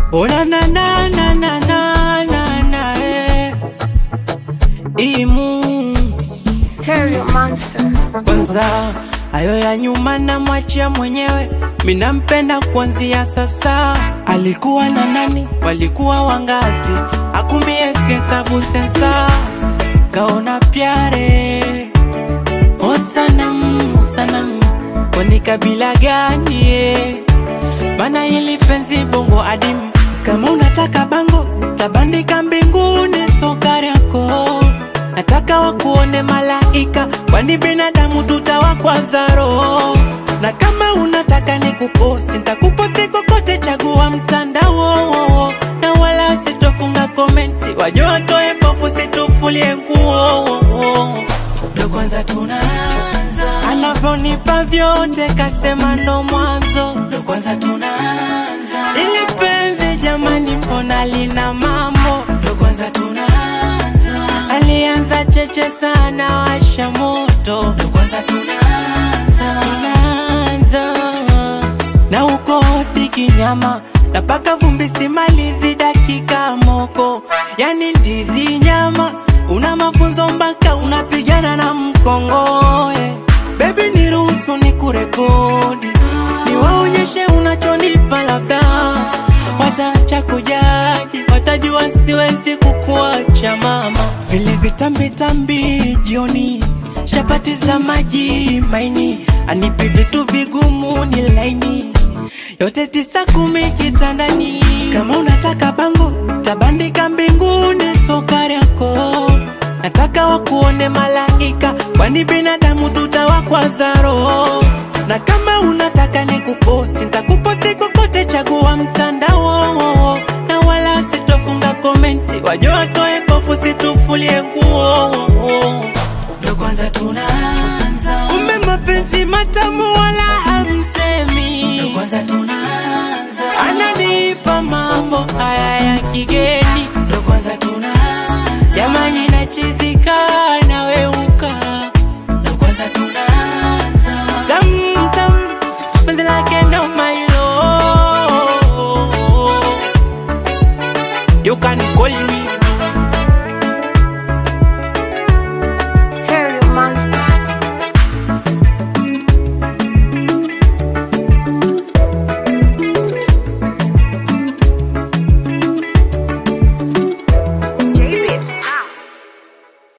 Oh na na na na na na na na Imu Terry Monster. Kwanza hayo ya nyuma na mwachia mwenyewe, minampenda kuanzia sasa. Alikuwa na nani, walikuwa wangapi, akumie hesabu sensa. Kaona pyare o sanam kwani kabila gani bana hili penzi bongo adimu. Kama unataka bango tabandika mbinguni sokari yako. Nataka wakuone malaika, kwani binadamu tutawakwaza roho. Na kama unataka nikuposti, nitakuposti kokote, chagua mtandao. Na wala sitofunga komenti, wajua toe pofu situfulie nguo. Ndo kwanza tunaanza, anavyonipa vyote kasema ndo mwanzo. Ndo kwanza tunaanza, ili penzi jamani mbona lina mambo. Ndo kwanza tunaanza, alianza cheche sana washa moto. Ndo kwanza tunaanza, na uko tiki nyama na paka vumbi simalizi dakika moko. Yani ndizi nyama, una mafunzo mpaka unapigana na mkongoe. Baby niruhusu nikurekodi, niwaonyeshe unachonipa labda. Wataacha kujaji, watajua siwezi kukuacha mama. Vile vitambi jioni, chapati za maji maini, anipi vitu vigumu ni laini. Yote 9-10 kitandani. Kama unataka bango tabandika mbinguni sokari yako. Nataka wakuone malaika, kwani binadamu tutawakwaza roho. Na kama unataka nikuposti, nitakuposti kokote, chagua mtandao. Na wala sitofunga komenti, wajua toe pofu situfulie nguo. Ndo kwanza tunaanza, kumbe mapenzi matamu wala hamsemi. Ndo kwanza tunaanza, ananipa mambo haya ya kigeni. Ndo kwanza tunaanza, jamani nachizikana.